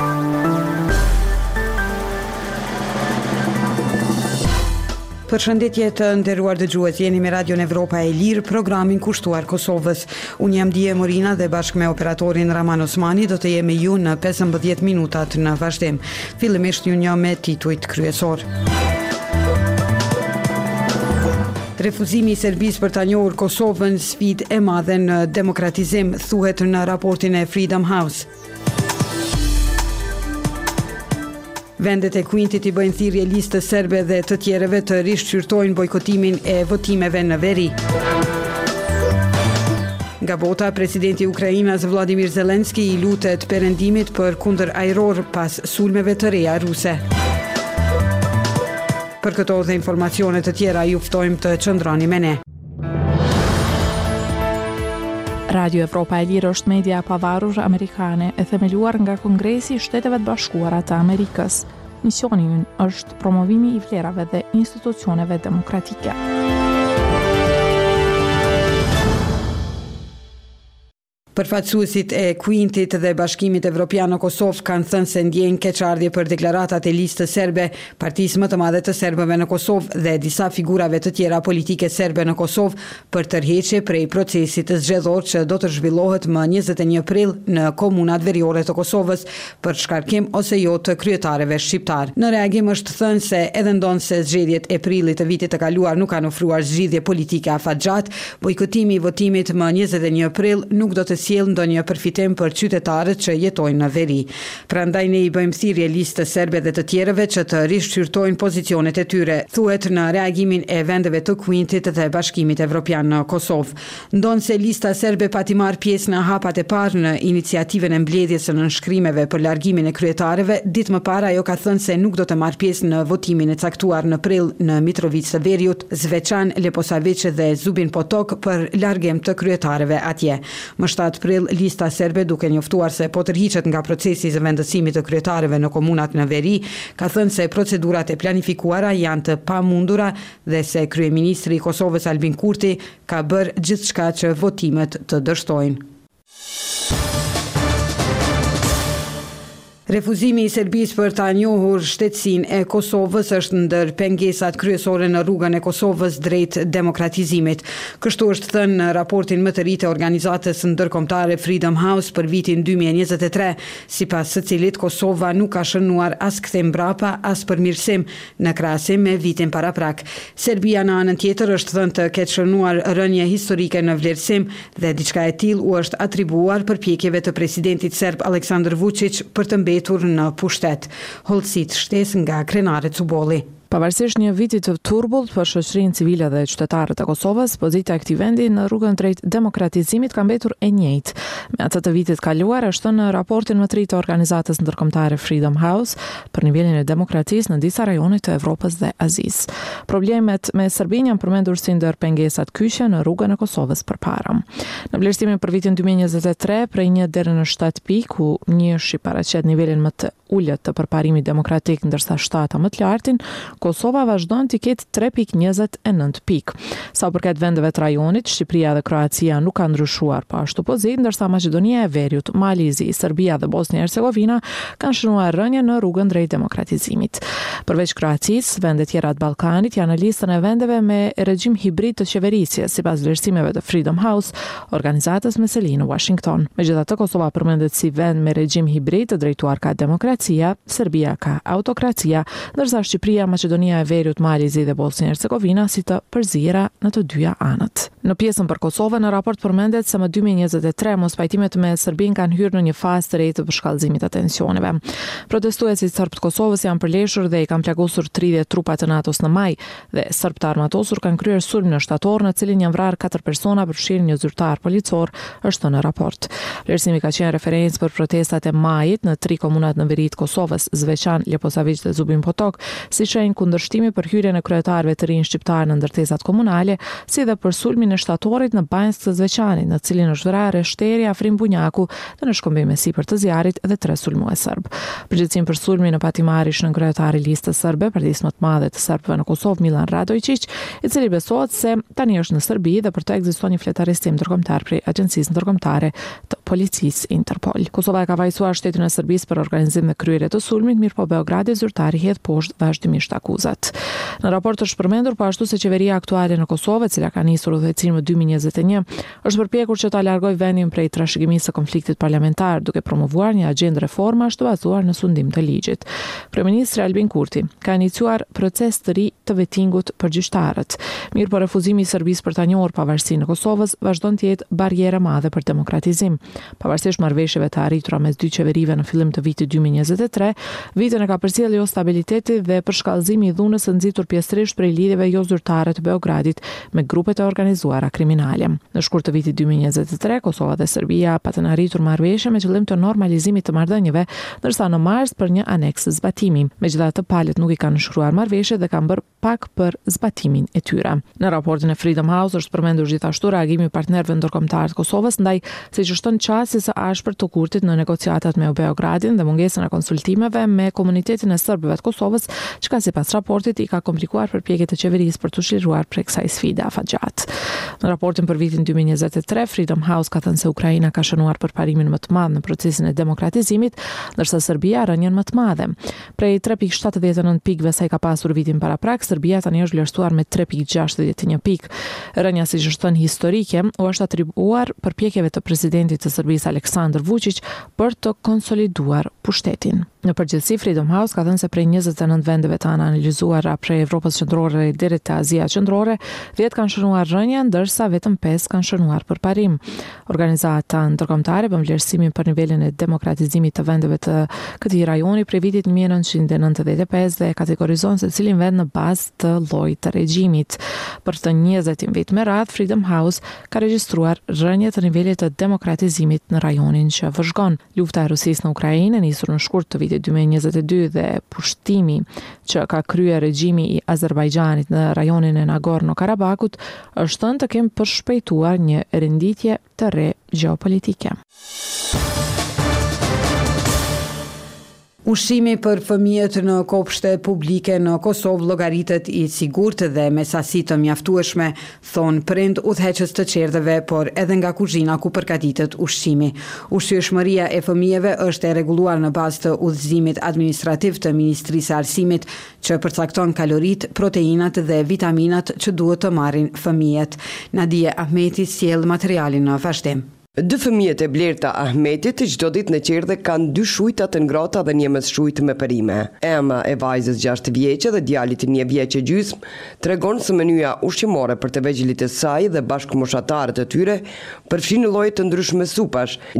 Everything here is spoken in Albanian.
Përshëndetje të nderuar dëgjues, jeni me Radion Evropa e Lirë, programin kushtuar Kosovës. Unë jam Dije Morina dhe bashkë me operatorin Raman Osmani do të jemi ju në 15 minutat në vazhdim. Fillimisht ju një me titujt kryesor. Refuzimi i Serbisë për ta njohur Kosovën sfidë e madhe në demokratizim, thuhet në raportin e Freedom House. Vendet e Kuintit i bëjnë thirrje listës serbe dhe të tjerëve të rishqyrtojnë bojkotimin e votimeve në veri. Nga bota, presidenti i Ukrainës Vladimir Zelenski i lutet perëndimit për kundër ajror pas sulmeve të reja ruse. Për këto dhe informacione të tjera ju ftojmë të qëndroni me ne. Radio Evropa e Lirë është media pavarur amerikane e themeluar nga Kongresi i Shteteve të Bashkuara të Amerikës. Misioni i ynë është promovimi i vlerave dhe institucioneve demokratike. Përfaqësuesit e Kuintit dhe Bashkimit Evropian në Kosovë kanë thënë se ndjejnë keqardhje për deklaratat e listës serbe, partisë më të madhe të serbëve në Kosovë dhe disa figurave të tjera politike serbe në Kosovë për tërheqje prej procesit të zgjedhor që do të zhvillohet më 21 prill në komunat veriore të Kosovës për shkarkim ose jo të kryetarëve shqiptar. Në reagim është thënë se edhe ndonse zgjedhjet e prillit të vitit të kaluar nuk kanë ofruar zgjidhje politike afatgjat, bojkotimi i votimit më 21 prill nuk do të sjell ndonjë përfitim për qytetarët që jetojnë në veri. Prandaj ne i bëjmë thirrje listës serbe dhe të tjerëve që të rishqyrtojnë pozicionet e tyre, thuhet në reagimin e vendeve të Kuintit dhe Bashkimit Evropian në Kosovë. Ndonse lista serbe pati marrë pjesë në hapat e parë në iniciativën e mbledhjes së nënshkrimeve për largimin e kryetarëve, ditë më parë ajo ka thënë se nuk do të marrë pjesë në votimin e caktuar në prill në Mitrovica të Veriut, Zvečan, Leposavić dhe Zubin Potok për largim të kryetarëve atje. Më 7 prill, lista serbe, duke njoftuar se po tërhiqet nga procesi i zëvendësimit të kryetarëve në komunat në veri, ka thënë se procedurat e planifikuara janë të pamundura dhe se kryeministri i Kosovës Albin Kurti ka bërë gjithçka që votimet të dështojnë. Refuzimi i Serbisë për ta njohur shtetësinë e Kosovës është ndër pengesat kryesore në rrugën e Kosovës drejt demokratizimit. Kështu është thënë në raportin më të ri të organizatës ndërkombëtare Freedom House për vitin 2023, sipas së cilit Kosova nuk ka shënuar as kthim mbrapa, as përmirësim në krahasim me vitin paraprak. Serbia në anën tjetër është thënë të ketë shënuar rënje historike në vlerësim dhe diçka e tillë u është atribuar përpjekjeve të presidentit serb Aleksandar Vučić për të mbetur në pushtet. Hollësit shtesë nga Krenare Cubolli. Pavarësisht një viti të turbullt për shoqërinë civile dhe qytetarët e Kosovës, pozita e këtij vendi në rrugën drejt demokratizimit ka mbetur e njëjtë. Me atë të vitit kaluar, është në raportin më të ri të organizatës ndërkombëtare Freedom House për nivelin e demokracisë në disa rajone të Evropës dhe Azisë. Problemet me Serbinë janë përmendur si ndër pengesat kyçe në rrugën e Kosovës përpara. Në vlerësimin për vitin 2023, prej 1 deri në 7 pikë, ku 1 shi paraqet nivelin më të ulët të përparimit demokratik ndërsa 7 më të lartin, Kosova vazhdon të ketë 3.29 pikë. Sa përket vendeve të rajonit, Shqipëria dhe Kroacia nuk kanë ndryshuar po ashtu pozitë, ndërsa Maqedonia e Veriut, Malizi, Serbia dhe Bosnia e Hercegovina kanë shënuar rënje në rrugën drejt demokratizimit. Përveç Kroacisë, vendet tjera të Ballkanit janë në listën e vendeve me regjim hibrid të qeverisjes, sipas vlerësimeve të Freedom House, organizatës me seli në Washington. Megjithatë, Kosova përmendet si vend me regjim hibrid të drejtuar ka demokracia, Serbia ka autokracia, ndërsa Shqipëria, Maqedonia e Veriut, Malizi dhe Bosnia e Hercegovina si të përzira në të dyja anët. Në pjesën për Kosovën, në raport përmendet se më 2023 mospajtimet me Serbinë kanë hyrë në një fazë të re të përshkallëzimit të tensioneve. Protestuesit serb të Kosovës janë përleshur dhe i kanë plagosur 30 trupa të NATO-s në maj dhe serb të armatosur kanë kryer sulm në shtator në cilin janë vrarë 4 persona përfshirë një zyrtar policor, është në raport. Vlerësimi ka qenë referencë për protestat e majit në 3 komunat në veri të Kosovës, Zvečan, Leposavić dhe Zubin Potok, si shenjë kundërshtimi për hyrjen e kryetarëve të rinj shqiptar në ndërtesat komunale, si dhe për sulmin e shtatorit në Banjsk të Zveçanit, në cilin është vrarë shteri Afrim Bunjaku dhe në shkëmbim me sipër të zjarrit dhe 3 sulmues serb. Përgjithësim për sulmin e patimarish në kryetari listës serbe, partisë më të madhe të serbëve në Kosovë, Milan Radojčić, i cili besohet se tani është në Serbi dhe për të ekziston një fletaristim ndërkombëtar prej Agjencisë Ndërkombëtare të policisë Interpol. Kosova e ka vajsuar shtetin e Serbisë për organizim dhe kryerje të sulmit, mirë po Beogradi zyrtari hedh poshtë vazhdimisht akuzat. Në raport është përmendur po ashtu se qeveria aktuale në Kosovë, e cila ka nisur udhëhecimin më 2021, është përpjekur që ta largojë vendin prej trashëgimisë së konfliktit parlamentar, duke promovuar një agjendë reformash të bazuar në sundim të ligjit. Kryeministri Albin Kurti ka iniciuar proces të ri të vettingut për gjyqtarët. Mirë po refuzimi i Serbisë për ta njohur pavarësinë në Kosovës vazhdon të jetë barierë e madhe për demokratizim. Pavarësisht marrëveshjeve të arritura mes dy qeverive në fillim të vitit 2023, vitin e ka përcjellë jo stabiliteti dhe përshkallëzimi i dhunës së nxitur pjesërisht prej lidhjeve jo zyrtare të Beogradit me grupet e organizuara kriminale. Në shkurt të vitit 2023, Kosova dhe Serbia patën arritur marrëveshje me qëllim të normalizimit të marrëdhënieve, ndërsa në mars për një aneks zbatimi. Megjithatë, palët nuk i kanë shkruar marrëveshjet dhe kanë bërë pak për zbatimin e tyre. Në raportin e Freedom House është përmendur gjithashtu reagimi i partnerëve ndërkombëtar të Kosovës ndaj siç shton qasje së ashpër të Kurtit në negociatat me Beogradin dhe mungesën e konsultimeve me komunitetin e serbëve të Kosovës, çka sipas raportit i ka komplikuar përpjekjet e qeverisë për të çliruar prej kësaj sfide afatgjat. Në raportin për vitin 2023, Freedom House ka thënë se Ukraina ka shënuar përparimin më të madh në procesin e demokratizimit, ndërsa Serbia rënien më të madhe. Prej 3.79 pikëve sa i ka pasur vitin paraprak, Serbia tani është vlerësuar me 3.61 pikë. Rënja siç është thënë historike u është atribuar përpjekjeve të presidentit të Serbisë Aleksandar Vučić për të konsoliduar pushtetin. Në përgjithësi, Freedom House ka thënë se prej 29 vendeve të analizuara prej Evropës qendrore deri te Azia qendrore, 10 kanë shënuar rënje, ndërsa vetëm 5 kanë shënuar përparim. Organizata ndërkombëtare bën vlerësimin për nivelin e demokratizimit të vendeve të këtij rajoni prej vitit 1995 dhe kategorizon se cilin vend në bazë të llojit të regjimit. Për të 20 vit me radhë, Freedom House ka regjistruar rënje të nivelit të demokratizimit në rajonin që vëzhgon. Lufta e Rusisë në Ukrainë nisur në shkurt të vitit 2022 dhe pushtimi që ka kryer regjimi i Azerbajxhanit në rajonin e Nagorno-Karabakut është thënë të kemë përshpejtuar një renditje të re gjeopolitike. Ushqimi për fëmijët në kopshte publike në Kosovë llogaritet i sigurt dhe me sasi të mjaftueshme, thonë prind udhëheqës të çerdheve, por edhe nga kuzhina ku përgatitet ushqimi. Ushqyeshmëria e fëmijëve është e rregulluar në bazë të udhëzimit administrativ të Ministrisë së Arsimit, që përcakton kaloritë, proteinat dhe vitaminat që duhet të marrin fëmijët. Nadia Ahmeti sjell materialin në vazhdim. Dy fëmijët e Blerta Ahmetit çdo ditë në qerdhe kanë 2 shujta të ngrohta dhe një shujtë me perime. Emma e vajzës 6 vjeçe dhe djalit 1 vjeç e gjysmë tregon se menyja ushqimore për të vegjëlit e saj dhe bashkëmoshatarët e tyre përfshin lloje të ndryshme supash,